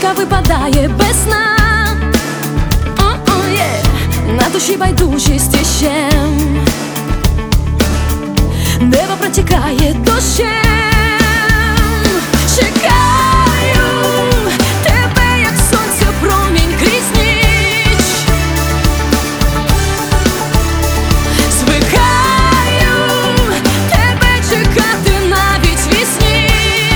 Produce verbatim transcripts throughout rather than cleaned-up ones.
Нічка випадає без сна, oh, yeah. На душі байдужість іще, небо протікає дощем. Чекаю тебе, як сонце промінь крізь ніч. Звикаю тебе чекати навіть вісні.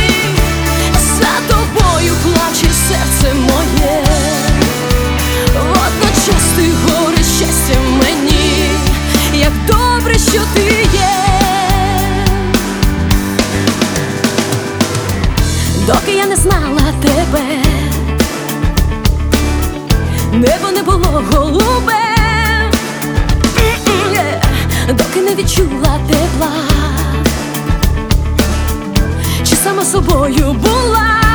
За тобою плаче серце моє, водночас ти горе щастя мені. Як добре, що ти є. Доки я не знала тебе, небо не було голубе, yeah. Доки не відчула тепла, чи сама собою була.